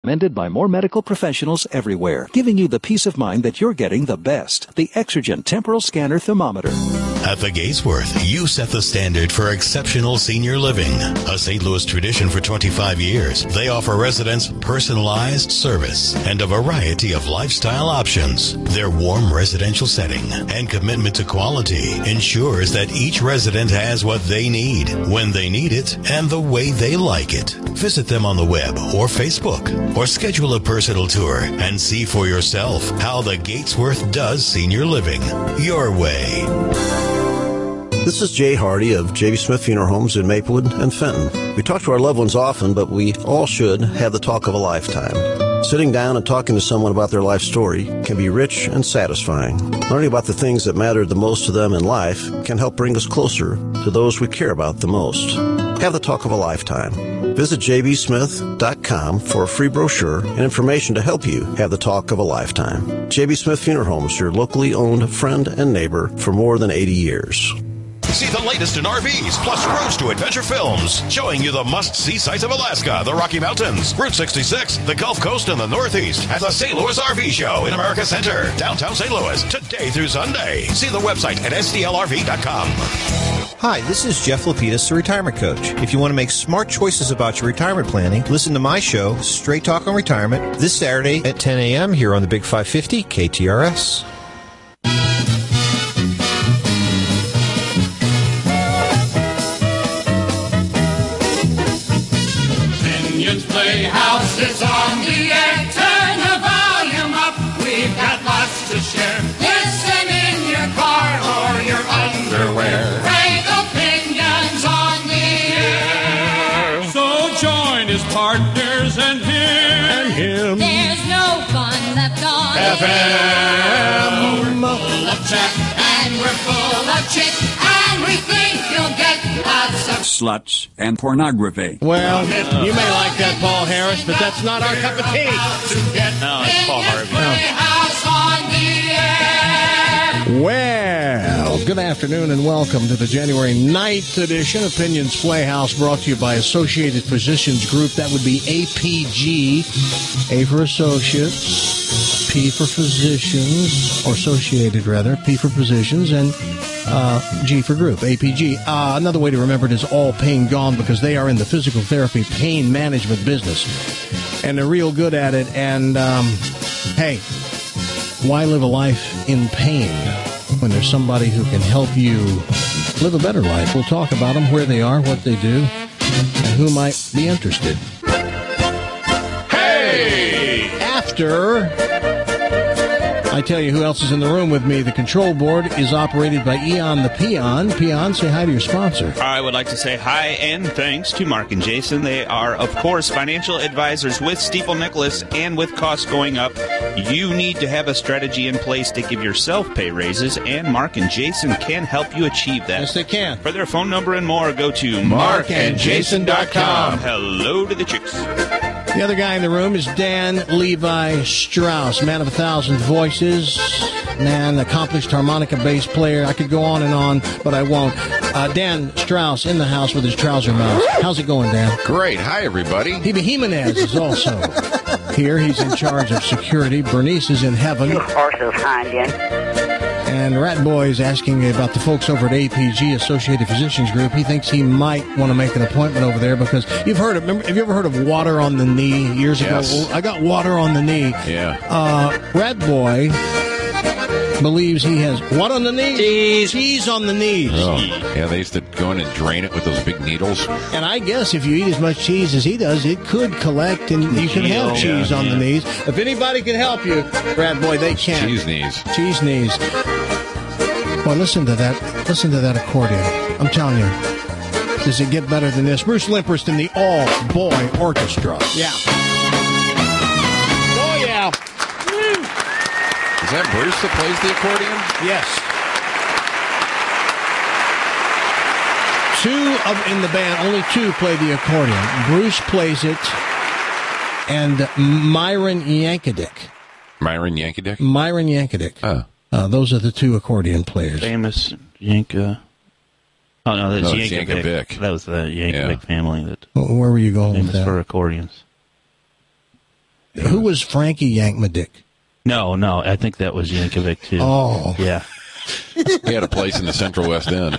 recommended by more medical professionals everywhere, giving you the peace of mind that you're getting the best. The Exergen Temporal Scanner Thermometer. At the Gatesworth, you set the standard for exceptional senior living. A St. Louis tradition for 25 years, they offer residents personalized service and a variety of lifestyle options. Their warm residential setting and commitment to quality ensures that each resident has what they need, when they need it, and the way they like it. Visit them on the web or Facebook, or schedule a personal tour and see for yourself how the Gatesworth does senior living your way. This is Jay Hardy of J.B. Smith Funeral Homes in Maplewood and Fenton. We talk to our loved ones often, but we all should have the talk of a lifetime. Sitting down and talking to someone about their life story can be rich and satisfying. Learning about the things that matter the most to them in life can help bring us closer to those we care about the most. Have the talk of a lifetime. Visit jbsmith.com for a free brochure and information to help you have the talk of a lifetime. J.B. Smith Funeral Homes, your locally owned friend and neighbor for more than 80 years. See the latest in RVs, plus Cruise to Adventure Films, showing you the must-see sights of Alaska, the Rocky Mountains, Route 66, the Gulf Coast, and the Northeast at the St. Louis RV Show in America Center, downtown St. Louis, today through Sunday. See the website at sdlrv.com. Hi, this is Jeff Lapidus, the retirement coach. If you want to make smart choices about your retirement planning, listen to my show, Straight Talk on Retirement, this Saturday at 10 a.m. here on the Big 550 KTRS. Playhouse is on the air. Turn the volume up. We've got lots to share. Listen in your car or your underwear. Frank opinions on the air. So join his partners and him. There's no fun left on FM. We're full of chat and we're full of chit, and we think you'll get lots of sluts and pornography. Well, you may like that, Paul Harris, but that's not our cup of tea. No, it's Paul Harvey. Well, good afternoon and welcome to the January 9th edition of Pinion's Playhouse, brought to you by Associated Physicians Group. That would be APG, A for Associates, P for Physicians, or Associated rather, P for Physicians, and G for Group, APG. Another way to remember it is All Pain Gone, because they are in the physical therapy pain management business, and they're real good at it. And, hey, why live a life in pain when there's somebody who can help you live a better life? We'll talk about them, where they are, what they do, and who might be interested. Hey! After I tell you who else is in the room with me, the control board is operated by Eon the Peon. Peon, say hi to your sponsor. I would like to say hi and thanks to Mark and Jason. They are, of course, financial advisors with Stifel Nicholas, and with costs going up, you need to have a strategy in place to give yourself pay raises, and Mark and Jason can help you achieve that. Yes, they can. For their phone number and more, go to markandjason.com. Hello to the chicks. The other guy in the room is Dan Levi Strauss, man of 1,000 voices, man, accomplished harmonica bass player. I could go on and on, but I won't. Dan Strauss in the house with his trouser mouth. How's it going, Dan? Great. Hi, everybody. Hebe Jimenez is also here. He's in charge of security. Bernice is in heaven. You horses, Hanyan. And Rat Boy is asking about the folks over at APG, Associated Physicians Group. He thinks he might want to make an appointment over there because you've heard of, have you ever heard of water on the knee years ago? Yes. Well, I got water on the knee. Yeah. Rat Boy believes he has what on the knee? Cheese on the knees. Oh, yeah, they used to go in and drain it with those big needles. And I guess if you eat as much cheese as he does, it could collect and you can have cheese on the knees. If anybody can help you, Rat Boy, they can. Cheese knees. Cheese knees. Well, listen to that. Listen to that accordion. I'm telling you. Does it get better than this? Bruce Limperst in the all-boy orchestra. Yeah. Oh, yeah. Is that Bruce that plays the accordion? Yes. In the band, only two play the accordion. Bruce plays it, and Myron Yankovic. Myron Yankovic? Myron Yankovic. Oh. Those are the two accordion players. Famous Yanka. Oh, no, that's Yankovic. Yankovic. That was the Yankovic family. That Where were you going with famous that? for accordions. Who was Frankie Yankmadick? No, I think that was Yankovic, too. Oh. Yeah. He had a place in the Central West End.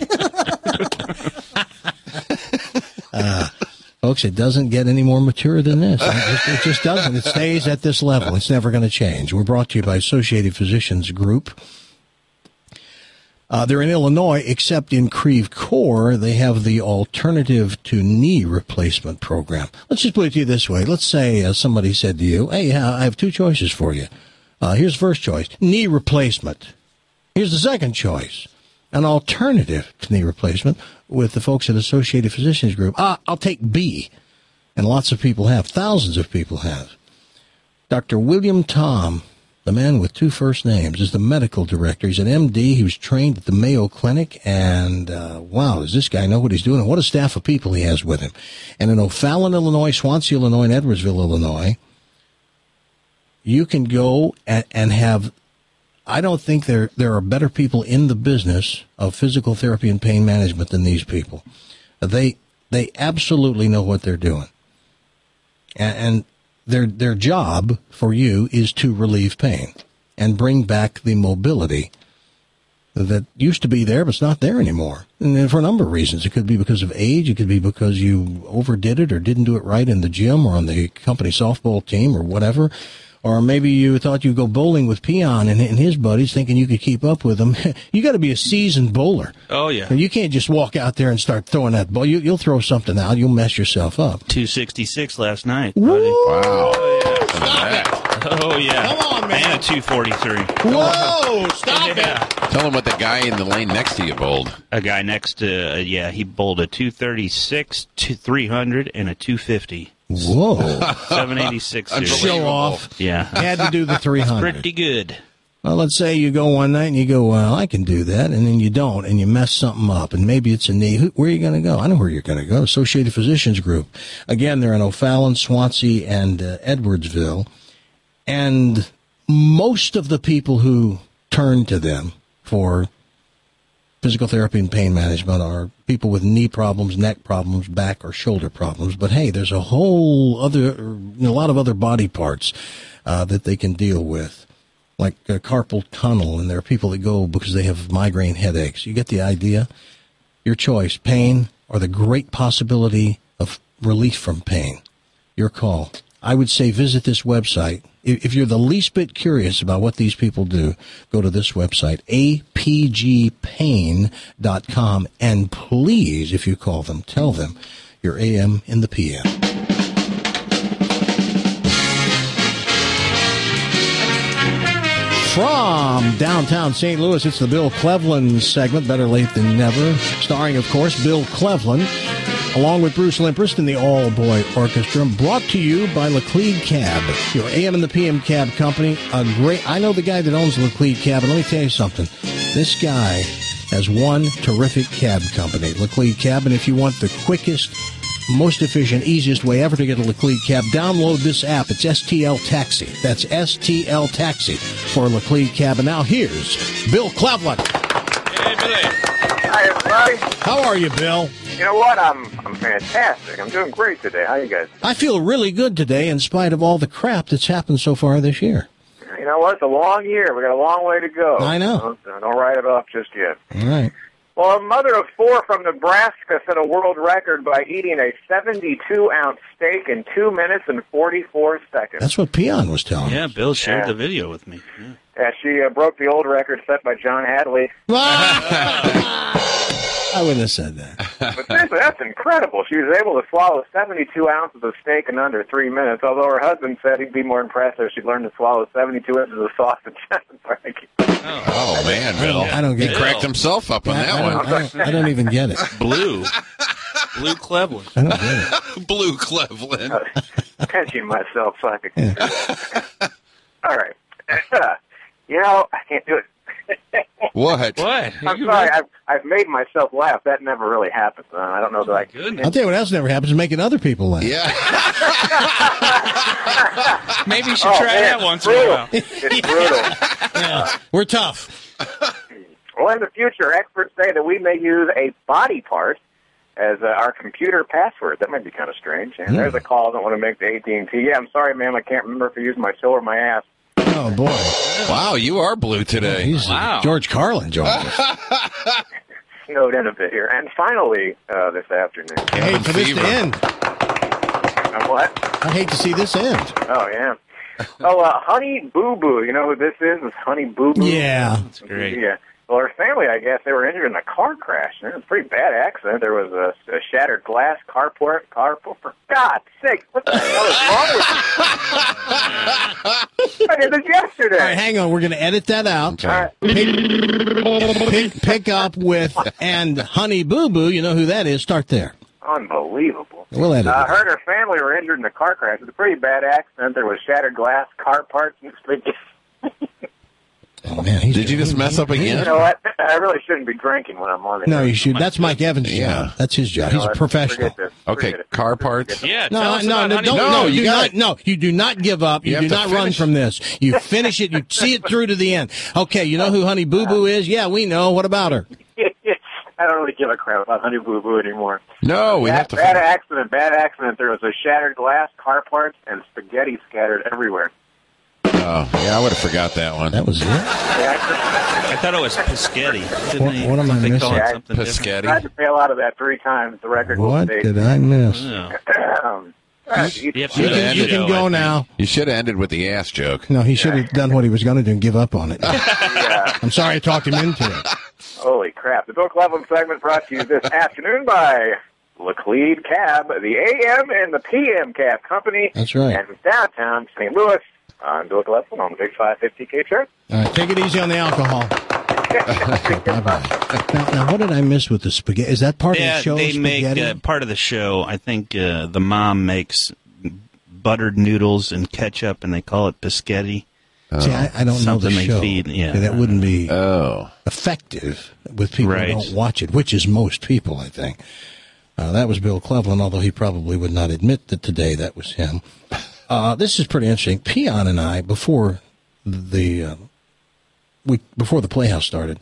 Folks, it doesn't get any more mature than this. It just doesn't. It stays at this level. It's never going to change. We're brought to you by Associated Physicians Group. They're in Illinois, except in Creve Coeur, they have the Alternative to Knee Replacement Program. Let's just put it to you this way. Let's say somebody said to you, hey, I have two choices for you. Here's the first choice, knee replacement. Here's the second choice, an alternative to knee replacement with the folks at Associated Physicians Group. I'll take B. And lots of people have. Thousands of people have. Dr. William Tom, the man with two first names, is the medical director. He's an MD. He was trained at the Mayo Clinic. And, wow, does this guy know what he's doing? And what a staff of people he has with him. And in O'Fallon, Illinois, Swansea, Illinois, and Edwardsville, Illinois, you can go and have, I don't think there are better people in the business of physical therapy and pain management than these people. They absolutely know what they're doing. And their job for you is to relieve pain and bring back the mobility that used to be there, but it's not there anymore. And for a number of reasons. It could be because of age. It could be because you overdid it or didn't do it right in the gym or on the company softball team or whatever. Or maybe you thought you'd go bowling with Peon and his buddies thinking you could keep up with them. You got to be a seasoned bowler. Oh, yeah. You can't just walk out there and start throwing that ball. You'll throw something out. You'll mess yourself up. 266 last night. Woo! Wow. Stop it. Oh, yeah. Come on, man. And a 243. Whoa! Stop it. Tell him what the guy in the lane next to you bowled. A guy next to, he bowled a 236, 300, and a 250. Whoa. 786. Show off. Yeah. Had to do the 300. Pretty good. Well, let's say you go one night and you go, well, I can do that, and then you don't, and you mess something up, and maybe it's a knee. Where are you going to go? I know where you're going to go. Associated Physicians Group. Again, they're in O'Fallon, Swansea, and Edwardsville. And most of the people who turn to them for physical therapy and pain management are people with knee problems, neck problems, back or shoulder problems. But hey, there's a lot of other body parts that they can deal with, like carpal tunnel, and there are people that go because they have migraine headaches. You get the idea? Your choice, pain or the great possibility of relief from pain. Your call. I would say visit this website. If you're the least bit curious about what these people do, go to this website, apgpain.com, and please, if you call them, tell them you're AM in the PM. From downtown St. Louis, it's the Bill Cleveland segment, Better Late Than Never, starring, of course, Bill Cleveland, along with Bruce Limprist and the All-Boy Orchestra, brought to you by Laclede Cab, your AM and the PM cab company. I know the guy that owns Laclede Cab, and let me tell you something. This guy has one terrific cab company, Laclede Cab, and if you want the quickest, most efficient, easiest way ever to get a Laclede Cab, download this app. It's STL Taxi. That's STL Taxi for Laclede Cab. And now here's Bill Cleveland. Hey, Billy. Hi, everybody. How are you, Bill? You know what? I'm fantastic. I'm doing great today. How you guys? I feel really good today in spite of all the crap that's happened so far this year. You know what? It's a long year. We got a long way to go. I know. Don't write it off just yet. All right. Well, a mother of four from Nebraska set a world record by eating a 72-ounce steak in 2 minutes and 44 seconds. That's what Peon was telling me. Yeah, Bill shared the video with me. Yeah. Yeah, she broke the old record set by John Hadley. I wouldn't have said that. But seriously, that's incredible. She was able to swallow 72 ounces of steak in under 3 minutes, although her husband said he'd be more impressed if she'd learned to swallow 72 inches of sausage. Oh, man, Bill. I don't get He it. cracked himself up on that one. I don't even get it. Blue Cleveland. I don't get it. Blue Cleveland. Pinching myself so I could. All right. You know, I can't do it. What? I'm sorry. I've made myself laugh. That never really happens. I don't know that I can. I'll tell you what else never happens, making other people laugh. Yeah. Maybe you should try that once in a while. It's brutal. Yeah, we're tough. Well, in the future, experts say that we may use a body part as our computer password. That might be kind of strange. And there's a call. I don't want to make the AT&T. Yeah, I'm sorry, ma'am. I can't remember if I used my toe or my ass. Oh, boy. Wow, you are blue today. He's George Carlin, George. Snowed in a bit here. And finally, this afternoon. I hate for this to end. What? I hate to see this end. Oh, yeah. Honey Boo Boo. You know who this is? It's Honey Boo Boo. Yeah. That's great. Yeah. Well, her family, I guess, they were injured in a car crash. It was a pretty bad accident. There was a shattered glass carport. For God's sake, what the hell is wrong with you? I did this yesterday. All right, hang on. We're going to edit that out. Okay. Pick up with and Honey Boo Boo. You know who that is. Start there. Unbelievable. We'll edit it. Her and her family were injured in a car crash. It was a pretty bad accident. There was shattered glass, car parts, and Oh, man. Did you just mess up again? You know what? I really shouldn't be drinking when I'm on it. No, you should. That's Mike Evans' job. That's his job. He's a professional. Okay, car parts. Yeah, No, you do not give up. You do not run from this. You finish it. You see it through to the end. Okay, you know who Honey Boo Boo is? Yeah, we know. What about her? I don't really give a crap about Honey Boo Boo anymore. No, we have to. Bad accident. There was a shattered glass, car parts, and spaghetti scattered everywhere. Oh, yeah, I would have forgot that one. That was it? I thought it was Piscetti. What am I missing? Piscetti. I tried to bail out of that 3 times. The record will What stay. did I miss? You can go now. You should have ended with the ass joke. No, he should have done what he was going to do and give up on it. I'm sorry I talked him into it. Holy crap. The Bill Cleveland segment brought to you this afternoon by Laclede Cab, the AM and the PM Cab Company. That's right. And downtown St. Louis. I'm Bill Cleveland on the Big 550 K-Chart. All right, take it easy on the alcohol. Okay, bye-bye. Now, what did I miss with the spaghetti? Is that part of the show, they spaghetti? make part of the show. I think the mom makes buttered noodles and ketchup, and they call it Piscetti. See, I don't know the Something they show. feed, yeah. That wouldn't be effective with people who don't watch it, which is most people, I think. That was Bill Cleveland, although he probably would not admit that today that was him. This is pretty interesting. Peon and I, before the Playhouse started,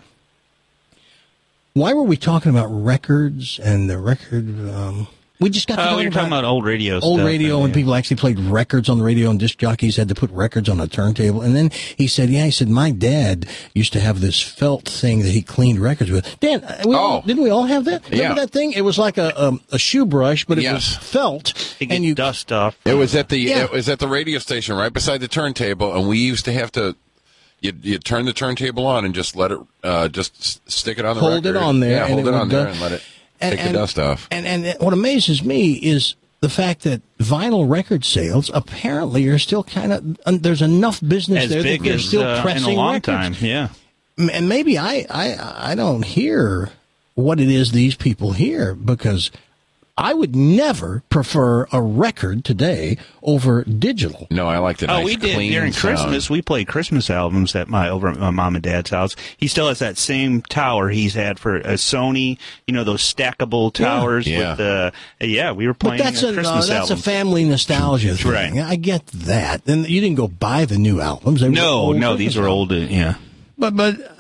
why were we talking about records and the record? We just got to we were talking about old radio stuff. Old radio, and people actually played records on the radio, and disc jockeys had to put records on a turntable. And then he said, my dad used to have this felt thing that he cleaned records with. Dan, didn't we all have that? Remember that thing? It was like a shoe brush, but it was felt. And you dust off. It was at the radio station right beside the turntable, and we used to have to. You turn the turntable on and just let it, just stick it on the record. Hold it on there. Yeah, hold it on there and let it take the dust off. And what amazes me is the fact that vinyl record sales apparently are still kind of, there's enough business as there big that they're as, still pressing in a long records. time, yeah. And maybe I don't hear what it is these people hear, because I would never prefer a record today over digital. No, I like the nice, we did clean during sound. Christmas. We played Christmas albums over at my mom and dad's house. He still has that same tower he's had for a Sony. You know, those stackable towers. Yeah. With we were playing But Christmas that's albums. a family nostalgia thing. Right. I get that. And you didn't go buy the new albums. They were old these Christmas are old. Yeah. But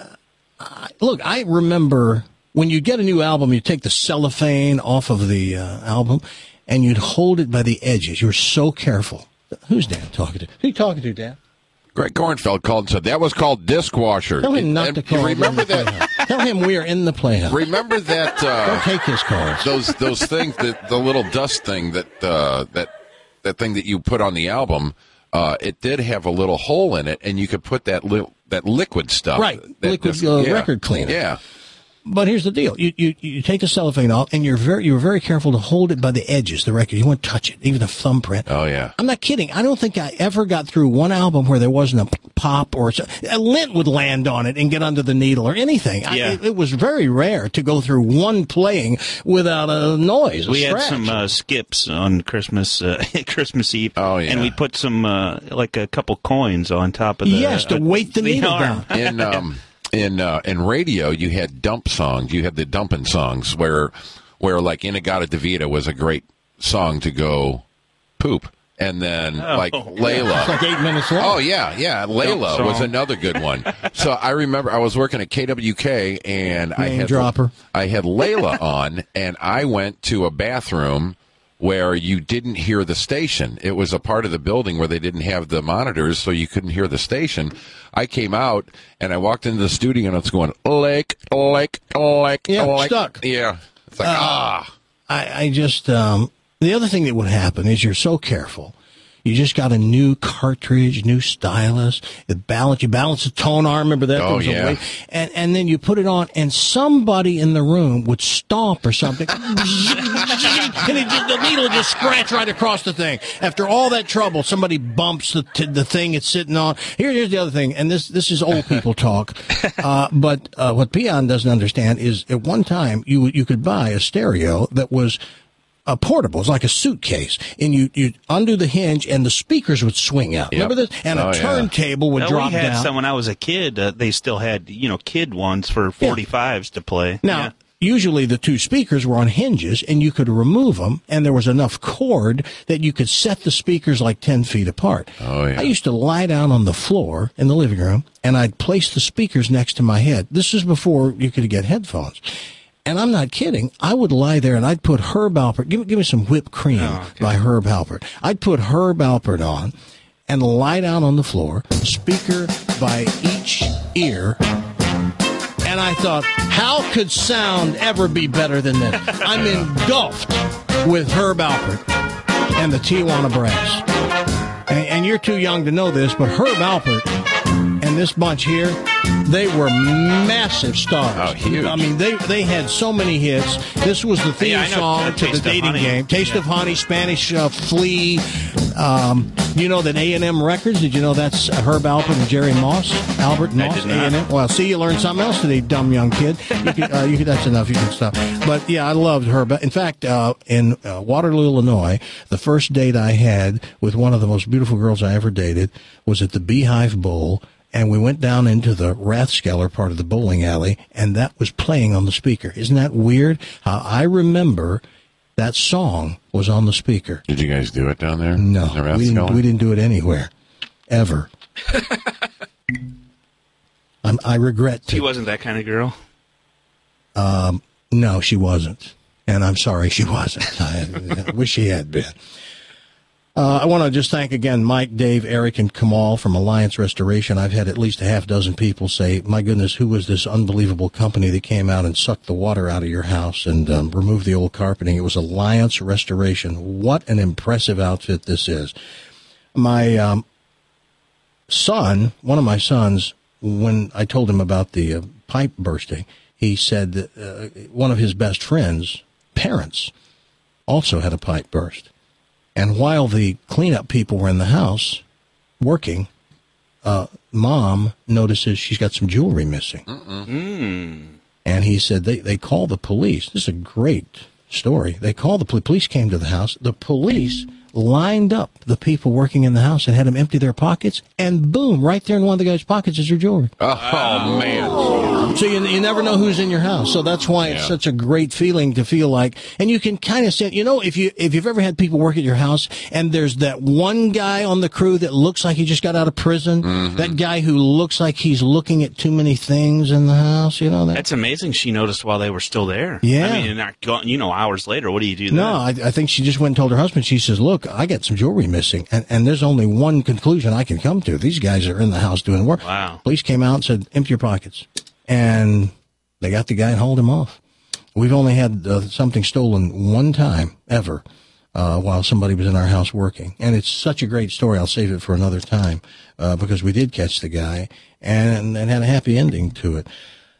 look, I remember when you get a new album, you take the cellophane off of the album, and you'd hold it by the edges. You were so careful. Who's Dan talking to? Who are you talking to, Dan? Greg Kornfeld called and said that was called Disc Washer. Tell him not to call. Remember that? Tell him we are in the Playhouse. Remember that? Don't take his calls. Those things, the little dust thing that thing that you put on the album. It did have a little hole in it, and you could put that liquid stuff. Right, liquid record cleaner. Yeah. But here's the deal: you take the cellophane off, and you were very careful to hold it by the edges. The record, you won't touch it, even the thumbprint. Oh yeah. I'm not kidding. I don't think I ever got through one album where there wasn't a pop or a lint would land on it and get under the needle or anything. Yeah. It was very rare to go through one playing without a noise. We had some skips on Christmas Eve. Oh yeah. And we put some like a couple coins on top of the to weight the needle down. In radio, you had dump songs. You had the dumping songs where like Inagata DeVita was a great song to go poop. And then, like, Layla. It's like 8 minutes long. Oh, yeah. Layla was another good one. So I remember I was working at KWK, and I had Layla on, and I went to a bathroom where you didn't hear the station. It was a part of the building where they didn't have the monitors, so you couldn't hear the station. I came out, and I walked into the studio, and it's going, Lake. Yeah, stuck. Yeah. It's like, I just, the other thing that would happen is you're so careful. You just got a new cartridge, new stylus. You balance the tone arm. Remember that? Oh, yeah. And then you put it on, and somebody in the room would stomp or something. And the needle would just scratch right across the thing. After all that trouble, somebody bumps the thing it's sitting on. Here's the other thing, and this is old people talk. But what Peon doesn't understand is at one time you could buy a stereo that was portable. It's like a suitcase, and you undo the hinge, and the speakers would swing out. Remember this? And a turntable would drop down. We had some when I was a kid. They still had kid ones for 45s to play. Now, usually the two speakers were on hinges, and you could remove them, and there was enough cord that you could set the speakers like 10 feet apart. Oh, yeah. I used to lie down on the floor in the living room, and I'd place the speakers next to my head. This is before you could get headphones. And I'm not kidding. I would lie there and I'd put Herb Alpert. Give me some whipped cream by Herb Alpert. I'd put Herb Alpert on and lie down on the floor, speaker by each ear. And I thought, how could sound ever be better than this? I'm engulfed with Herb Alpert and the Tijuana Brass. And you're too young to know this, but Herb Alpert and this bunch here, they were massive stars. Oh, huge. I mean, they had so many hits. This was the theme song to the dating game. Taste of Honey, Spanish Flea. You know that A&M Records, did you know that's Herb Alpert and Jerry Moss? Albert Moss, A&M. Well, see, you learned something else today, dumb young kid. That's enough. You can stop. But, yeah, I loved Herb. In fact, in Waterloo, Illinois, the first date I had with one of the most beautiful girls I ever dated was at the Beehive Bowl. And we went down into the Rathskeller part of the bowling alley, and that was playing on the speaker. Isn't that weird? How I remember that song was on the speaker. Did you guys do it down there? No, we didn't do it anywhere, ever. I regret. She wasn't that kind of girl? No, she wasn't. And I'm sorry she wasn't. I wish she had been. I want to just thank again Mike, Dave, Eric, and Kamal from Alliance Restoration. I've had at least a half dozen people say, my goodness, who was this unbelievable company that came out and sucked the water out of your house and removed the old carpeting? It was Alliance Restoration. What an impressive outfit this is. My son, one of my sons, when I told him about the pipe bursting, he said that one of his best friends' parents also had a pipe burst. And while the cleanup people were in the house working, Mom notices she's got some jewelry missing. And he said they called the police. This is a great story. They called the police, came to the house. The police lined up the people working in the house and had them empty their pockets, and boom, right there in one of the guy's pockets is your jewelry. Oh man. So you never know who's in your house. So that's why it's such a great feeling to feel like, and you can kind of say, if you've ever had people work at your house and there's that one guy on the crew that looks like he just got out of prison, that guy who looks like he's looking at too many things in the house, That's amazing she noticed while they were still there. Yeah. I mean, you're not going, hours later, what do you do then? No, I think she just went and told her husband, she says, look, I got some jewelry missing, and there's only one conclusion I can come to. These guys are in the house doing work. Wow. Police came out and said, empty your pockets. And they got the guy and hauled him off. We've only had something stolen one time ever while somebody was in our house working. And it's such a great story. I'll save it for another time because we did catch the guy and had a happy ending to it.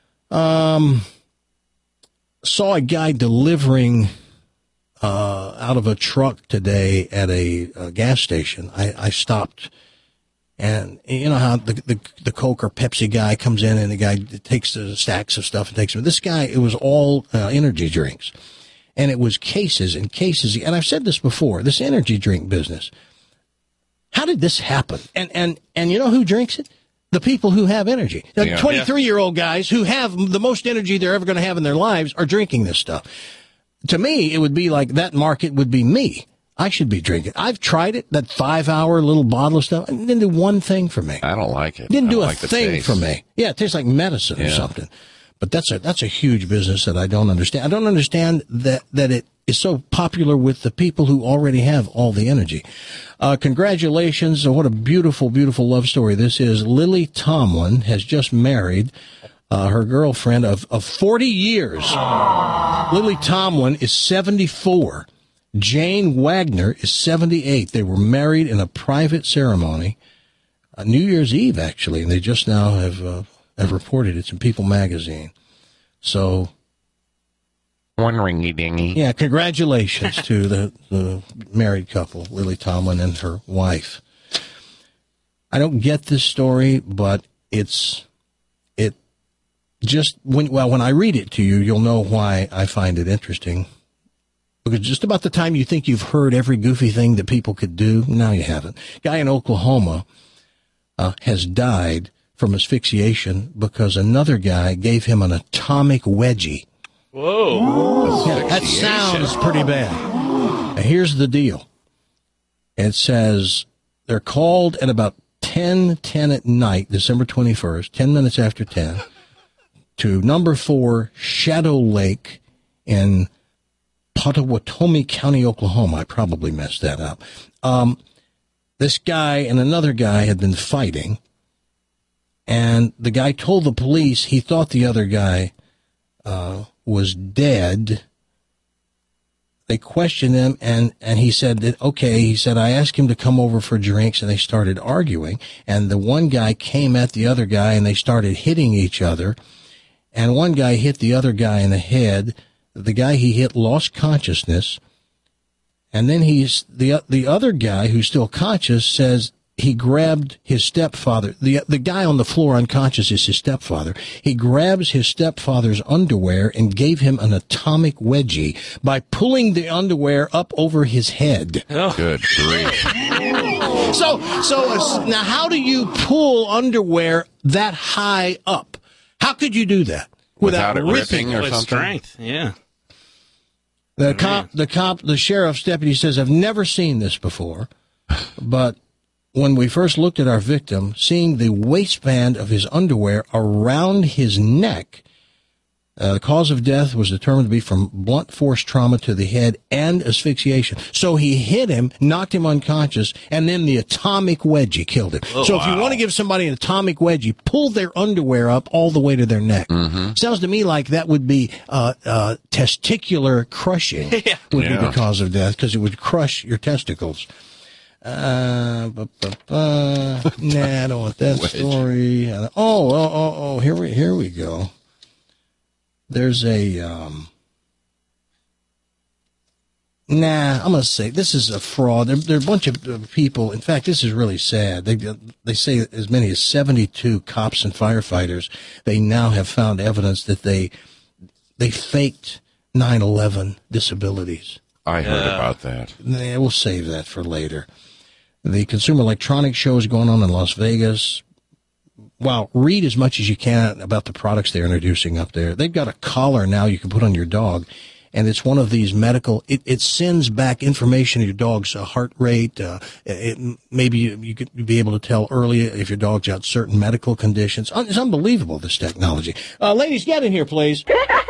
Saw a guy delivering out of a truck today at a gas station. I stopped, and you know how the Coke or Pepsi guy comes in and the guy takes the stacks of stuff and takes them. This guy, it was all energy drinks, and it was cases and cases. And I've said this before, this energy drink business. How did this happen? And you know who drinks it? The people who have energy. The 23-year-old guys who have the most energy they're ever going to have in their lives are drinking this stuff. To me, it would be like that market would be me. I should be drinking. I've tried it, that 5-hour little bottle of stuff. It didn't do one thing for me. I don't like it. Didn't do a thing for me. Yeah, it tastes like medicine or something. But that's a huge business that I don't understand. I don't understand that it is so popular with the people who already have all the energy. Congratulations. What a beautiful, beautiful love story this is. Lily Tomlin has just married her girlfriend of 40 years. Lily Tomlin is 74. Jane Wagner is 78. They were married in a private ceremony, New Year's Eve, actually, and they just now have reported it's in People magazine. So, one ringy dingy. Yeah, congratulations to the married couple, Lily Tomlin and her wife. I don't get this story, but when I read it to you, you'll know why I find it interesting. Because just about the time you think you've heard every goofy thing that people could do, now you haven't. Guy in Oklahoma has died from asphyxiation because another guy gave him an atomic wedgie. Whoa. Yeah, that sounds pretty bad. Now, here's the deal. It says they're called at about 10:10 at night, December 21st, 10 minutes after 10, to number 4 Shadow Lake in Pottawatomie County, Oklahoma. I probably messed that up. This guy and another guy had been fighting, and the guy told the police he thought the other guy was dead. They questioned him, and he said that, okay, he said, I asked him to come over for drinks, and they started arguing, and the one guy came at the other guy, and they started hitting each other, and one guy hit the other guy in the head. The guy he hit lost consciousness, and then the other guy who's still conscious says he grabbed his stepfather. The guy on the floor unconscious is his stepfather. He grabs his stepfather's underwear and gave him an atomic wedgie by pulling the underwear up over his head. Oh. Good grief. So now how do you pull underwear that high up? How could you do that? Without it ripping or something? Strength, yeah. The sheriff's deputy says, I've never seen this before, but when we first looked at our victim, seeing the waistband of his underwear around his neck, the cause of death was determined to be from blunt force trauma to the head and asphyxiation. So he hit him, knocked him unconscious, and then the atomic wedgie killed him. Oh, so if you want to give somebody an atomic wedgie, pull their underwear up all the way to their neck. Mm-hmm. Sounds to me like that would be testicular crushing would be the cause of death, because it would crush your testicles. Nah, I don't want that story. Here we go. There's I'm going to say this is a fraud. There are a bunch of people. In fact, this is really sad. They say as many as 72 cops and firefighters, they now have found evidence that they faked 9/11 disabilities. I heard about that. We'll save that for later. The Consumer Electronics Show is going on in Las Vegas. Wow, read as much as you can about the products they're introducing up there. They've got a collar now you can put on your dog, and it's one of these medical, it sends back information of your dog's heart rate. Maybe you could be able to tell early if your dog's got certain medical conditions. It's unbelievable, this technology. Ladies, get in here, please.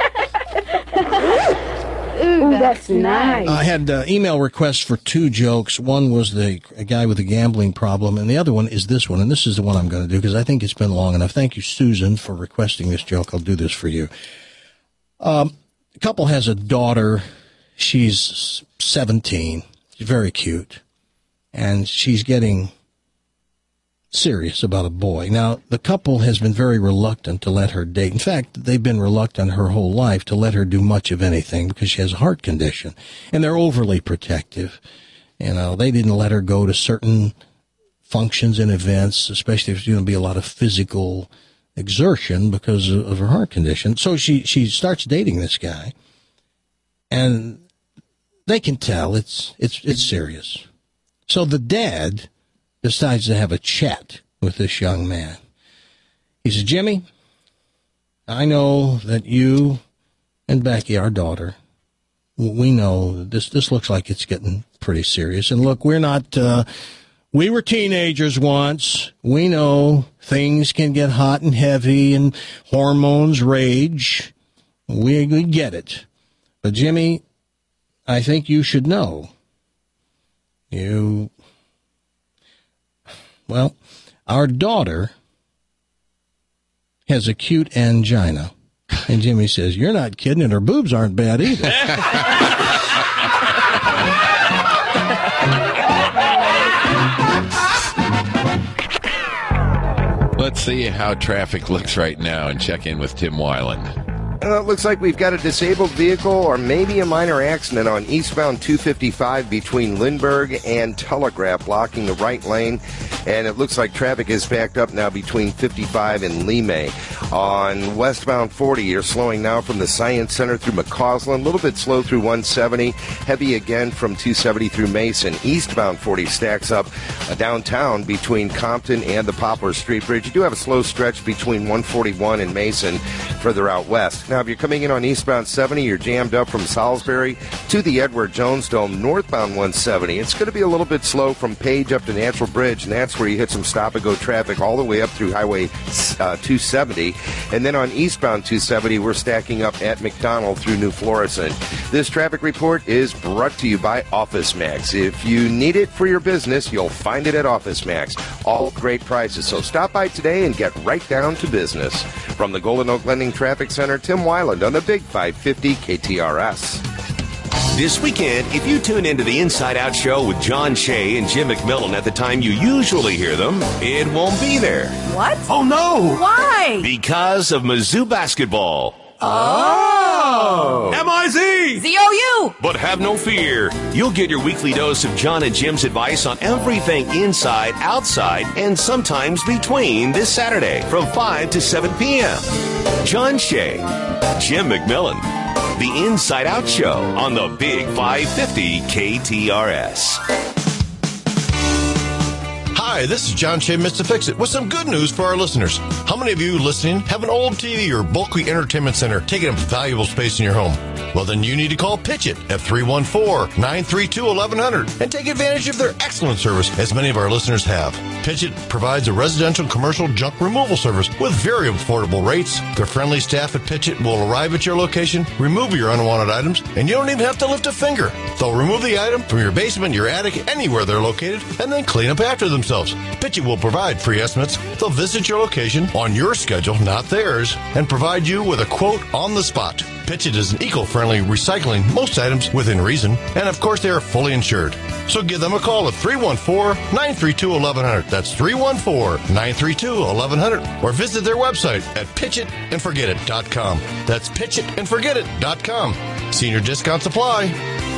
Ooh, that's nice. I had email requests for 2 jokes. One was a guy with a gambling problem, and the other one is this one, and this is the one I'm going to do because I think it's been long enough. Thank you, Susan, for requesting this joke. I'll do this for you. A couple has a daughter. She's 17. She's very cute, and she's getting serious about a boy. Now, the couple has been very reluctant to let her date. In fact, they've been reluctant her whole life to let her do much of anything because she has a heart condition, and they're overly protective. You know, they didn't let her go to certain functions and events, especially if there's going to be a lot of physical exertion because of her heart condition. So she starts dating this guy, and they can tell it's serious. So the dad decides to have a chat with this young man. He says, Jimmy, I know that you and Becky, our daughter, we know this looks like it's getting pretty serious. And look, we're not, we were teenagers once. We know things can get hot and heavy and hormones rage. We get it. But Jimmy, I think you should know. Well, our daughter has acute angina. And Jimmy says, you're not kidding, and her boobs aren't bad either. Let's see how traffic looks right now and check in with Tim Weiland. It looks like we've got a disabled vehicle or maybe a minor accident on eastbound 255 between Lindbergh and Telegraph, blocking the right lane. And it looks like traffic is backed up now between 55 and Lee May. On westbound 40, you're slowing now from the Science Center through McCausland, a little bit slow through 170, heavy again from 270 through Mason. Eastbound 40 stacks up downtown between Compton and the Poplar Street Bridge. You do have a slow stretch between 141 and Mason further out west. Now, if you're coming in on eastbound 70, you're jammed up from Salisbury to the Edward Jones Dome, northbound 170. It's going to be a little bit slow from Page up to Natural Bridge, and that's where you hit some stop-and-go traffic all the way up through Highway 270. And then on eastbound 270, we're stacking up at McDonald through New Florissant. This traffic report is brought to you by Office Max. If you need it for your business, you'll find it at Office Max. All great prices. So stop by today and get right down to business. From the Golden Oak Lending Traffic Center, Tim Weiland on the Big 550 KTRS. This weekend, if you tune into the Inside Out Show with John Shea and Jim McMillan at the time you usually hear them, it won't be there. What? Oh, no! Why? Because of Mizzou basketball. Oh! M-I-Z! Z-O-U! But have no fear. You'll get your weekly dose of John and Jim's advice on everything inside, outside, and sometimes between this Saturday from 5 to 7 p.m. John Shea, Jim McMillan, The Inside Out Show on the Big 550 KTRS. Hi, this is John Shea, Mr. Fix-It, with some good news for our listeners. How many of you listening have an old TV or bulky entertainment center taking up valuable space in your home? Well, then you need to call Pitch It at 314-932-1100 and take advantage of their excellent service, as many of our listeners have. Pitch It provides a residential commercial junk removal service with very affordable rates. Their friendly staff at Pitch It will arrive at your location, remove your unwanted items, and you don't even have to lift a finger. They'll remove the item from your basement, your attic, anywhere they're located, and then clean up after themselves. Pitch It will provide free estimates. They'll visit your location on your schedule, not theirs, and provide you with a quote on the spot. Pitch It is an eco-friendly recycling most items within reason, and of course they are fully insured. So give them a call at 314-932-1100. That's 314-932-1100. Or visit their website at pitchitandforgetit.com. That's pitchitandforgetit.com. Senior discounts apply.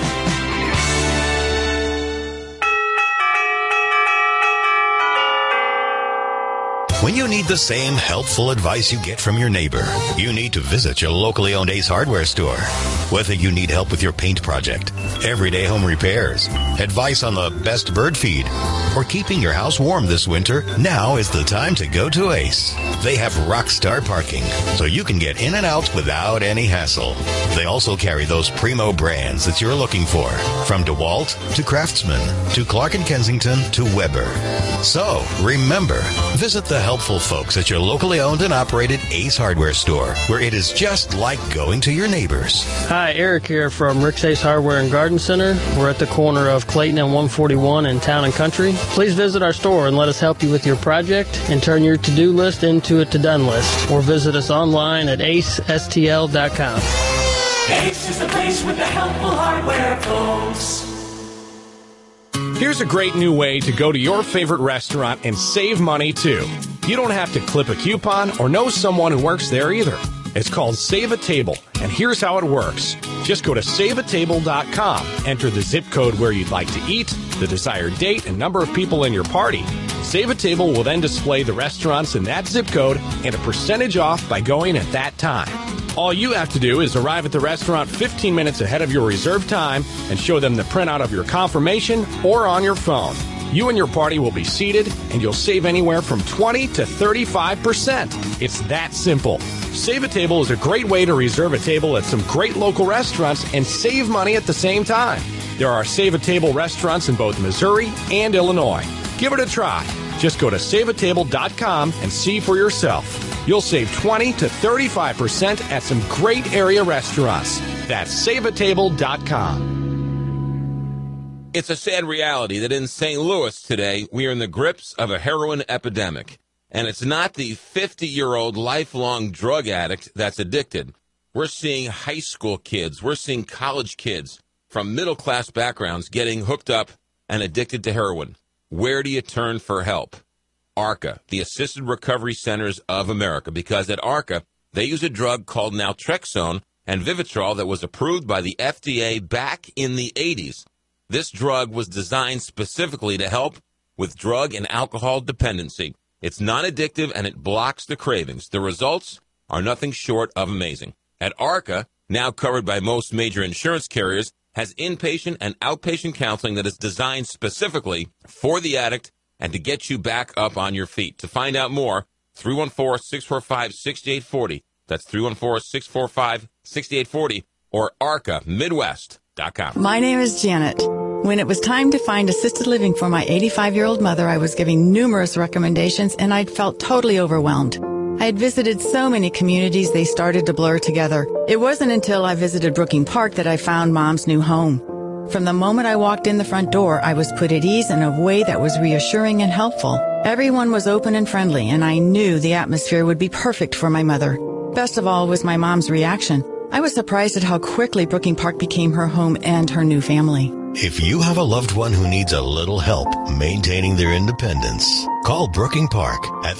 When you need the same helpful advice you get from your neighbor, you need to visit your locally owned Ace Hardware store. Whether you need help with your paint project, everyday home repairs, advice on the best bird feed, or keeping your house warm this winter, now is the time to go to Ace. They have rockstar parking, so you can get in and out without any hassle. They also carry those primo brands that you're looking for, from DeWalt to Craftsman to Clark & Kensington to Weber. So, remember, visit the helpful folks at your locally owned and operated Ace Hardware store, where it is just like going to your neighbors. Hi, Eric here from Rick's Ace Hardware and Garden Center. We're at the corner of Clayton and 141 in Town and Country. Please visit our store and let us help you with your project and turn your to-do list into a to-done list. Or visit us online at acestl.com. Ace is the place with the helpful hardware, folks. Here's a great new way to go to your favorite restaurant and save money, too. You don't have to clip a coupon or know someone who works there either. It's called Save a Table, and here's how it works. Just go to saveatable.com, enter the zip code where you'd like to eat, the desired date, and number of people in your party. Save a Table will then display the restaurants in that zip code and a percentage off by going at that time. All you have to do is arrive at the restaurant 15 minutes ahead of your reserved time and show them the printout of your confirmation or on your phone. You and your party will be seated, and you'll save anywhere from 20 to 35%. It's that simple. Save a Table is a great way to reserve a table at some great local restaurants and save money at the same time. There are Save a Table restaurants in both Missouri and Illinois. Give it a try. Just go to saveatable.com and see for yourself. You'll save 20 to 35% at some great area restaurants. That's saveatable.com. It's a sad reality that in St. Louis today, we are in the grips of a heroin epidemic. And it's not the 50-year-old lifelong drug addict that's addicted. We're seeing high school kids, we're seeing college kids from middle-class backgrounds getting hooked up and addicted to heroin. Where do you turn for help? ARCA, the Assisted Recovery Centers of America, because at ARCA, they use a drug called naltrexone and Vivitrol that was approved by the FDA back in the 80s. This drug was designed specifically to help with drug and alcohol dependency. It's non-addictive and it blocks the cravings. The results are nothing short of amazing. At ARCA, now covered by most major insurance carriers, has inpatient and outpatient counseling that is designed specifically for the addict and to get you back up on your feet. To find out more, 314-645-6840. That's 314-645-6840 or ARCAMidwest.com. My name is Janet. When it was time to find assisted living for my 85-year-old mother, I was giving numerous recommendations and I felt totally overwhelmed. I had visited so many communities, they started to blur together. It wasn't until I visited Brooking Park that I found Mom's new home. From the moment I walked in the front door, I was put at ease in a way that was reassuring and helpful. Everyone was open and friendly, and I knew the atmosphere would be perfect for my mother. Best of all was my mom's reaction. I was surprised at how quickly Brooking Park became her home and her new family. If you have a loved one who needs a little help maintaining their independence, call Brooking Park at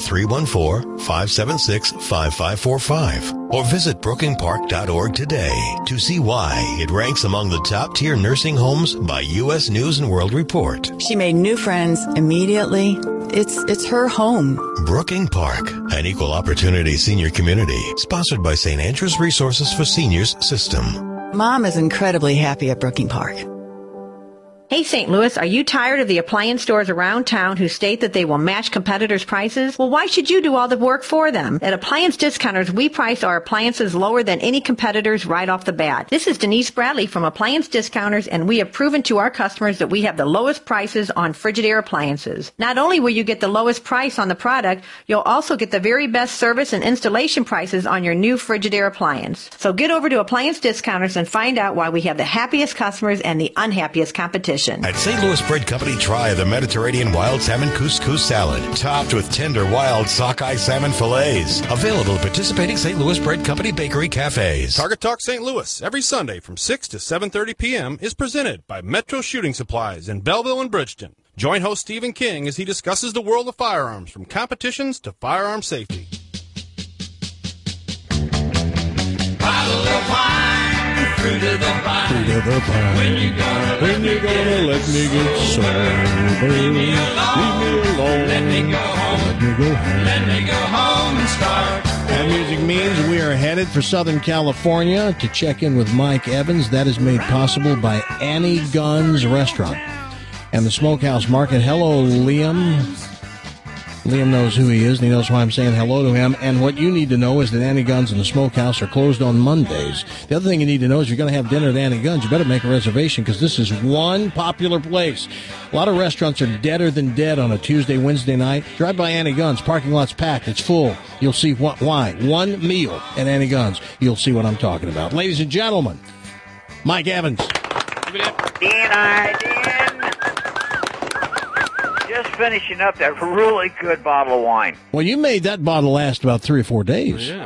314-576-5545 or visit brookingpark.org today to see why it ranks among the top-tier nursing homes by U.S. News & World Report. She made new friends immediately. It's her home. Brooking Park, an equal opportunity senior community, sponsored by St. Andrews Resources for Seniors System. Mom is incredibly happy at Brooking Park. Hey, St. Louis, are you tired of the appliance stores around town who state that they will match competitors' prices? Well, why should you do all the work for them? At Appliance Discounters, we price our appliances lower than any competitors right off the bat. This is Denise Bradley from Appliance Discounters, and we have proven to our customers that we have the lowest prices on Frigidaire appliances. Not only will you get the lowest price on the product, you'll also get the very best service and installation prices on your new Frigidaire appliance. So get over to Appliance Discounters and find out why we have the happiest customers and the unhappiest competition. At St. Louis Bread Company, try the Mediterranean Wild Salmon Couscous Salad, topped with tender wild sockeye salmon fillets. Available at participating St. Louis Bread Company bakery cafes. Target Talk St. Louis, every Sunday from 6 to 7:30 p.m. is presented by Metro Shooting Supplies in Belleville and Bridgeton. Join host Stephen King as he discusses the world of firearms, from competitions to firearm safety. Bottle of wine. Fruit of the vine. Fruit of the vine. When you gonna let me get sober? Leave me alone. Let me go home. Let me go home. Let me go home and start. That music means we are headed for Southern California to check in with Mike Evans. That is made possible by Annie Gunn's Restaurant and the Smokehouse Market. Hello, Liam. Liam knows who he is, and he knows why I'm saying hello to him. And what you need to know is that Annie Gunn's and the Smokehouse are closed on Mondays. The other thing you need to know is if you're going to have dinner at Annie Gunn's, you better make a reservation, because this is one popular place. A lot of restaurants are deader than dead on a Tuesday, Wednesday night. Drive by Annie Gunn's. Parking lot's packed. It's full. You'll see why. One meal at Annie Gunn's. You'll see what I'm talking about. Ladies and gentlemen, Mike Evans. Just finishing up that really good bottle of wine. Well, you made that bottle last about 3 or 4 days. Yeah.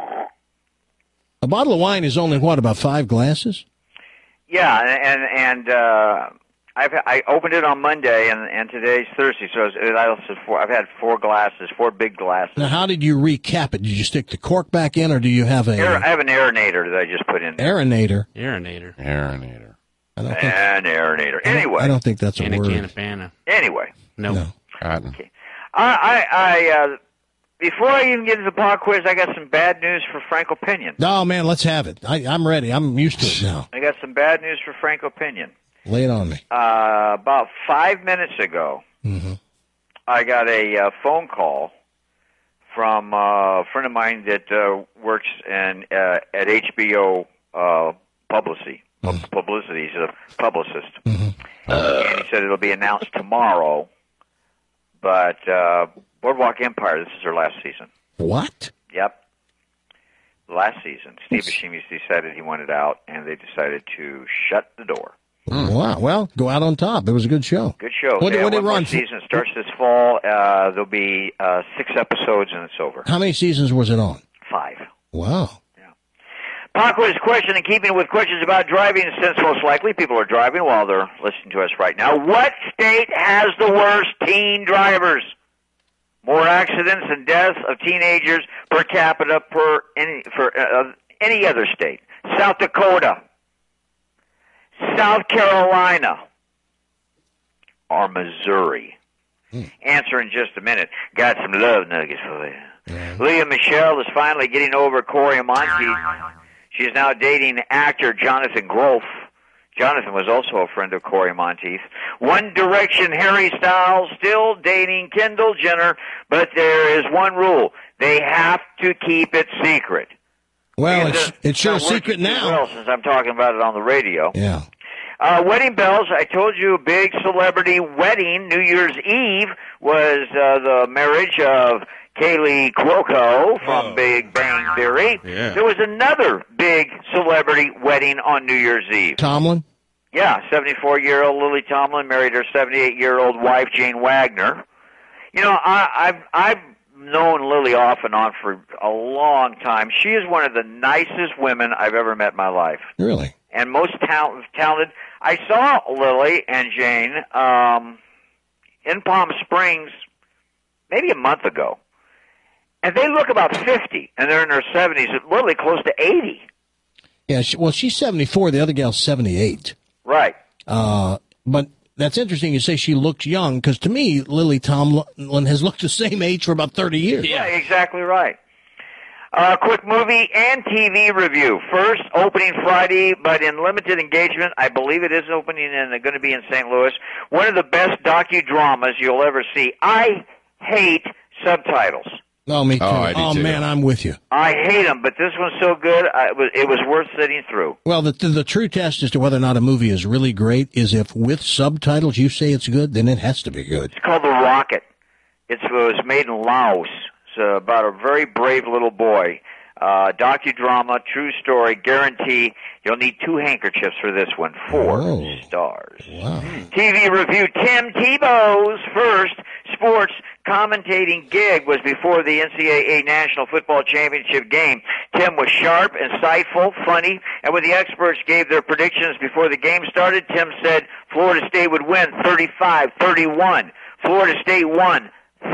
A bottle of wine is only, about 5 glasses? Yeah, and I opened it on Monday, and today's Thursday, so I've had 4 glasses, 4 big glasses. Now, how did you recap it? Did you stick the cork back in, or do you have a... I have an aerator that I just put in there. Aerator? Aerator. An aerator. Anyway. I don't think that's a word. Anyway. No. Okay. I before I even get into the pop quiz, I got some bad news for Frank Opinion. Oh, man, let's have it. I'm ready. I'm used to it now. I got some bad news for Frank Opinion. Lay it on me. About 5 minutes ago, I got a phone call from a friend of mine that works at HBO Publicity. publicity. He's a publicist. And he said it'll be announced tomorrow. But Boardwalk Empire, this is their last season. What? Yep. Last season. Steve Buscemi decided he wanted out, and they decided to shut the door. Wow. Well, go out on top. It was a good show. Good show. What did it one run? More season starts this fall. There'll be 6 episodes, and it's over. How many seasons was it on? 5. Wow. Pop-quiz question, in keeping with questions about driving, since most likely people are driving while they're listening to us right now. What state has the worst teen drivers? More accidents and deaths of teenagers per capita for any other state. South Dakota, South Carolina, or Missouri? Answer in just a minute. Got some love nuggets for you. Leah Michelle is finally getting over Corey Monteith. She is now dating actor Jonathan Groff. Jonathan was also a friend of Corey Monteith. One Direction Harry Styles still dating Kendall Jenner, but there is one rule. They have to keep it secret. Well, it's sure a secret now. Well, since I'm talking about it on the radio. Yeah. Wedding bells, I told you, big celebrity wedding. New Year's Eve was the marriage of Kaylee Cuoco from Big Bang Theory. Yeah. There was another big celebrity wedding on New Year's Eve. Tomlin? Yeah, 74-year-old Lily Tomlin married her 78-year-old wife, Jane Wagner. You know, I've known Lily off and on for a long time. She is one of the nicest women I've ever met in my life. Really? And most talented. I saw Lily and Jane in Palm Springs maybe a month ago. And they look about 50, and they're in their 70s, literally close to 80. Yeah, she's 74. The other gal's 78. Right. But that's interesting you say she looks young, because to me, Lily Tomlin has looked the same age for about 30 years. Yeah, exactly right. Quick movie and TV review. First, opening Friday, but in limited engagement. I believe it is opening and going to be in St. Louis. One of the best docudramas you'll ever see. I hate subtitles. Oh, me too. I do too. Man, I'm with you. I hate them, but this one's so good, it was worth sitting through. Well, the true test as to whether or not a movie is really great is if with subtitles you say it's good, then it has to be good. It's called The Rocket. It was made in Laos. It's about a very brave little boy. Docudrama, true story, guarantee. You'll need 2 handkerchiefs for this one. 4 stars. Wow. TV review. Tim Tebow's first sports commentating gig was before the NCAA National Football Championship game. Tim was sharp, insightful, funny, and when the experts gave their predictions before the game started, Tim said Florida State would win 35-31. Florida State won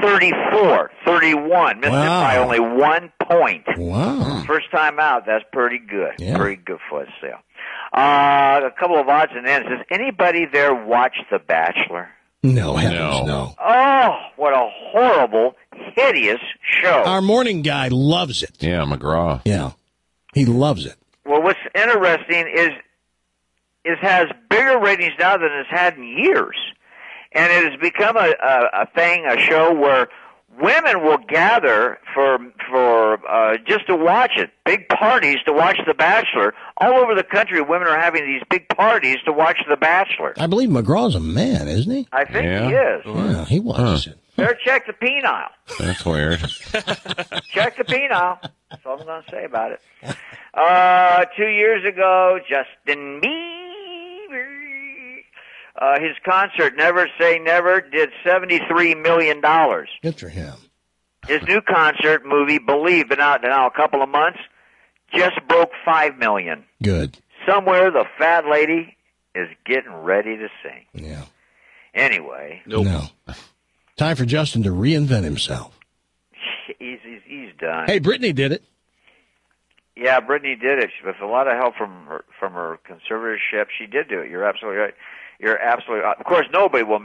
34-31. Missed it by only 1 point. Wow. First time out, that's pretty good. Yeah. Pretty good for us there. A couple of odds and ends. Does anybody there watch The Bachelor? No, heavens, no. Oh, what a horrible, hideous show. Our morning guy loves it. Yeah, McGraw. Yeah, he loves it. Well, what's interesting is it has bigger ratings now than it's had in years. And it has become a thing, a show where women will gather for just to watch it. Big parties to watch The Bachelor. All over the country, women are having these big parties to watch The Bachelor. I believe McGraw's a man, isn't he? I think he is. Yeah, he watches it. Better check the penile. That's weird. Check the penile. That's all I'm going to say about it. 2 years ago, Justin Bieber, his concert, Never Say Never, did $73 million. Good for him. His new concert movie, Believe, been out now a couple of months, just broke $5 million. Good. Somewhere the fat lady is getting ready to sing. Yeah. Anyway. No. Time for Justin to reinvent himself. He's done. Hey, Brittany did it. Yeah, Brittany did it. With a lot of help from her conservatorship, she did do it. You're absolutely right. You're absolutely right. Of course, nobody's going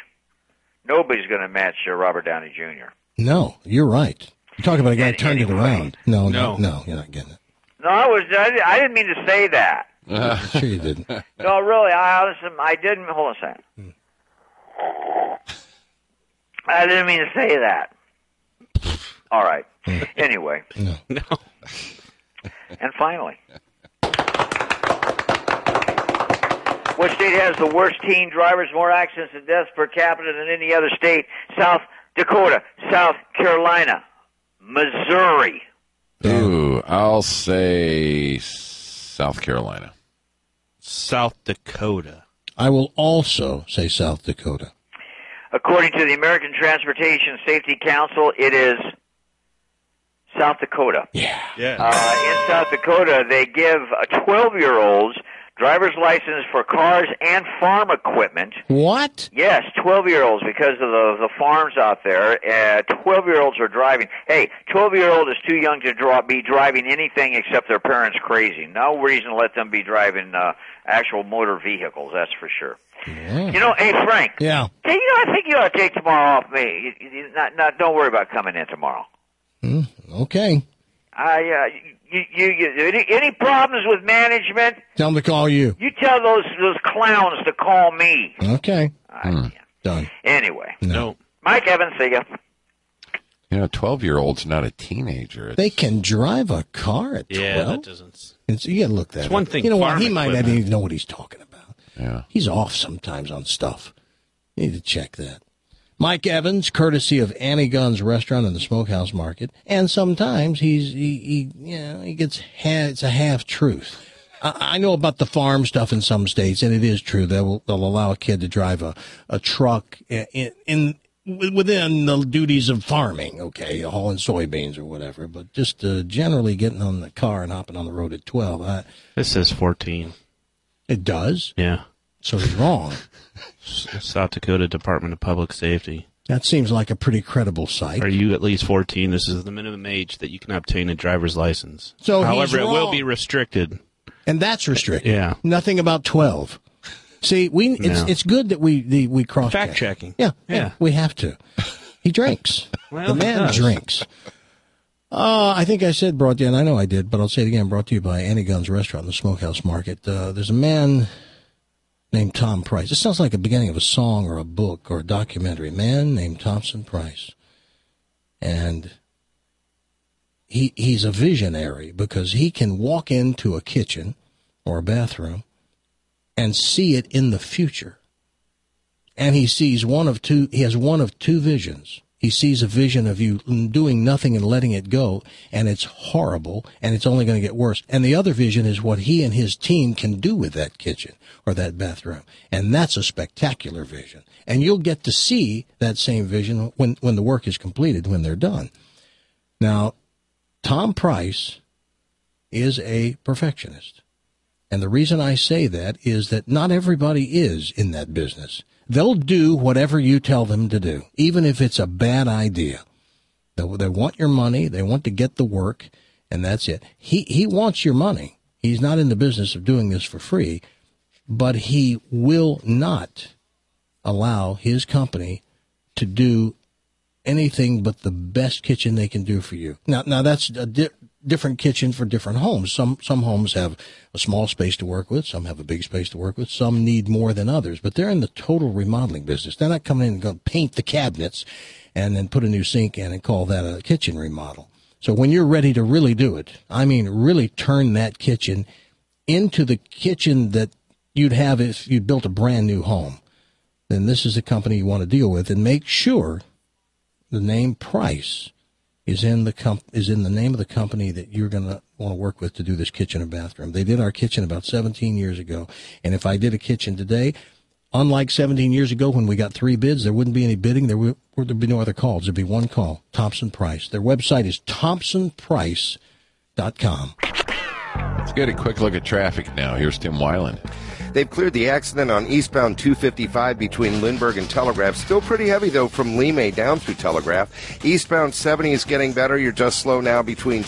to match Robert Downey Jr. No, you're right. You're talking about a guy who turned it around. No, you're not getting it. No, I didn't mean to say that. Sure you didn't. No, really, I didn't. Hold on a second. I didn't mean to say that. All right. Anyway. No. And finally, What state has the worst teen drivers, more accidents and deaths per capita than any other state? South Dakota, South Carolina, Missouri. Ooh, I'll say South Carolina. South Dakota. I will also say South Dakota. According to the American Transportation Safety Council, it is South Dakota. Yeah. In South Dakota, they give 12-year-olds driver's license for cars and farm equipment. What? Yes, 12-year-olds, because of the farms out there. 12-year-olds are driving. Hey, 12-year-old is too young to be driving anything except their parents crazy. No reason to let them be driving actual motor vehicles, that's for sure. Yeah. You know, hey, Frank. Yeah. Hey, you know, I think you ought to take tomorrow off me. Don't worry about coming in tomorrow. Okay. Any problems with management? Tell them to call you. You tell those clowns to call me. Okay. Done. Anyway. No. Mike Evans, see ya. You know, 12-year-old's not a teenager. They can drive a car at 12? Yeah, that doesn't... You got to look that It's up. one thing. You know what? He farm might not equipment. even know what he's talking about. Yeah. He's off sometimes on stuff. You need to check that. Mike Evans, courtesy of Annie Gunn's Restaurant and the Smokehouse Market, and sometimes he gets it's a half truth. I know about the farm stuff in some states, and it is true they'll allow a kid to drive a truck within the duties of farming, okay, hauling soybeans or whatever, but just generally getting on the car and hopping on the road at 12. This says 14. It does? Yeah. So he's wrong. South Dakota Department of Public Safety. That seems like a pretty credible site. Are you at least 14? This is the minimum age that you can obtain a driver's license. So however, he's it will wrong. be restricted. And that's restricted. Yeah. Nothing about 12. See, it's good that we cross fact checking. Yeah, we have to. He drinks. Well, the man drinks. I think I said brought to you, and I know I did, but I'll say it again, brought to you by Annie Gunn's Restaurant and the Smokehouse Market. There's a man named Tom Price. It sounds like the beginning of a song or a book or a documentary. Man named Thompson Price. And he's a visionary because he can walk into a kitchen or a bathroom and see it in the future. And he has one of two visions. He sees a vision of you doing nothing and letting it go, and it's horrible, and it's only going to get worse. And the other vision is what he and his team can do with that kitchen or that bathroom. And that's a spectacular vision. And you'll get to see that same vision when the work is completed, when they're done. Now, Tom Price is a perfectionist. And the reason I say that is that not everybody is in that business. They'll do whatever you tell them to do, even if it's a bad idea. They want your money. They want to get the work, and that's it. He wants your money. He's not in the business of doing this for free, but he will not allow his company to do anything but the best kitchen they can do for you. Now that's a different kitchen for different homes. Some homes have a small space to work with. Some have a big space to work with. Some need more than others. But they're in the total remodeling business. They're not coming in and going to paint the cabinets and then put a new sink in and call that a kitchen remodel. So when you're ready to really do it, I mean really turn that kitchen into the kitchen that you'd have if you built a brand new home, then this is the company you want to deal with. And make sure the name Price is in the name of the company that you're going to want to work with to do this kitchen and bathroom. They did our kitchen about 17 years ago. And if I did a kitchen today, unlike 17 years ago when we got 3 bids, there wouldn't be any bidding. There'd be no other calls. There'd be one call, Thompson Price. Their website is thompsonprice.com. Let's get a quick look at traffic now. Here's Tim Weiland. They've cleared the accident on eastbound 255 between Lindbergh and Telegraph. Still pretty heavy, though, from Lemay down through Telegraph. Eastbound 70 is getting better. You're just slow now between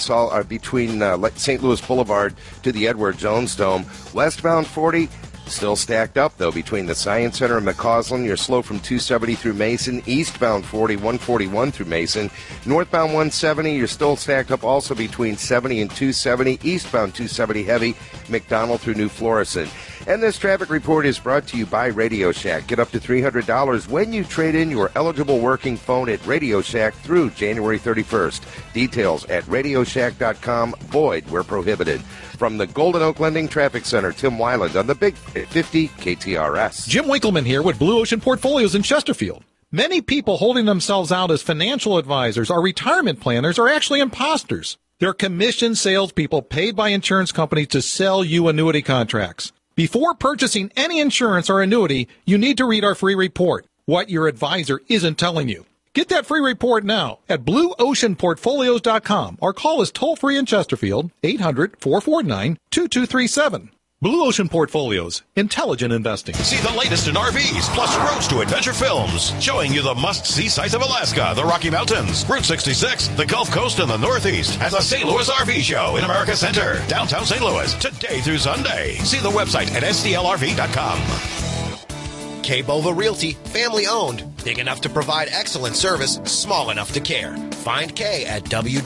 St. Louis Boulevard to the Edward Jones Dome. Westbound 40, still stacked up, though, between the Science Center and McCausland. You're slow from 270 through Mason. Eastbound 40, 141 through Mason. Northbound 170, you're still stacked up also between 70 and 270. Eastbound 270 heavy, McDonald through New Florissant. And this traffic report is brought to you by Radio Shack. Get up to $300 when you trade in your eligible working phone at Radio Shack through January 31st. Details at radioshack.com. Void where prohibited. From the Golden Oak Lending Traffic Center, Tim Weiland on the Big 50 KTRS. Jim Winkleman here with Blue Ocean Portfolios in Chesterfield. Many people holding themselves out as financial advisors or retirement planners are actually imposters. They're commissioned salespeople paid by insurance companies to sell you annuity contracts. Before purchasing any insurance or annuity, you need to read our free report, What Your Advisor Isn't Telling You. Get that free report now at BlueOceanPortfolios.com or call us toll-free in Chesterfield, 800-449-2237. Blue Ocean Portfolios, intelligent investing. See the latest in RVs, plus roads to adventure films, showing you the must-see sights of Alaska, the Rocky Mountains, Route 66, the Gulf Coast, and the Northeast at the St. Louis RV Show in America Center, downtown St. Louis, today through Sunday. See the website at stlrv.com. K. Bova Realty, family owned, big enough to provide excellent service, small enough to care. Find K at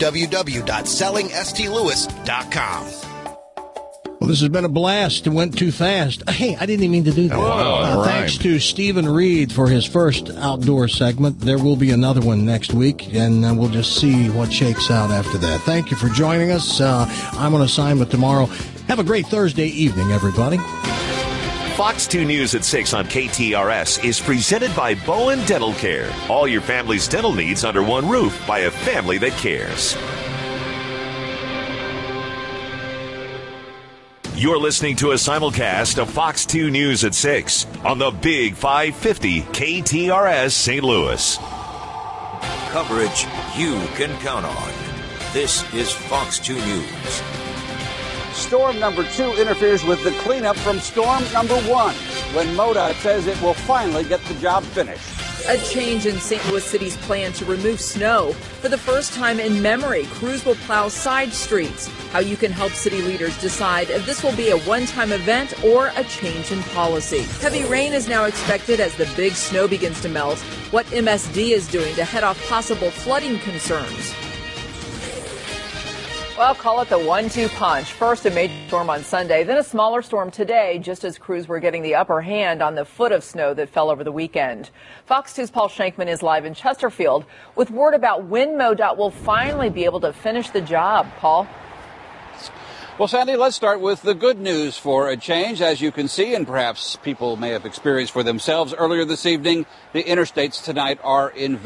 www.sellingSTLewis.com. Well, this has been a blast. It went too fast. Hey, I didn't even mean to do that. Thanks to Stephen Reed for his first outdoor segment. There will be another one next week, and we'll just see what shakes out after that. Thank you for joining us. I'm on assignment tomorrow. Have a great Thursday evening, everybody. Fox 2 News at 6 on KTRS is presented by Bowen Dental Care. All your family's dental needs under one roof by a family that cares. You're listening to a simulcast of Fox 2 News at 6 on the Big 550 KTRS St. Louis. Coverage you can count on. This is Fox 2 News. Storm number 2 interferes with the cleanup from storm number 1 when MoDOT says it will finally get the job finished. A change in St. Louis City's plan to remove snow. For the first time in memory, crews will plow side streets. How you can help city leaders decide if this will be a one-time event or a change in policy. Heavy rain is now expected as the big snow begins to melt. What MSD is doing to head off possible flooding concerns. Well, call it the 1-2 punch. First, a major storm on Sunday, then a smaller storm today, just as crews were getting the upper hand on the foot of snow that fell over the weekend. Fox 2's Paul Shankman is live in Chesterfield with word about when MoDOT will finally be able to finish the job. Paul? Well, Sandy, let's start with the good news for a change. As you can see, and perhaps people may have experienced for themselves earlier this evening, the interstates tonight are in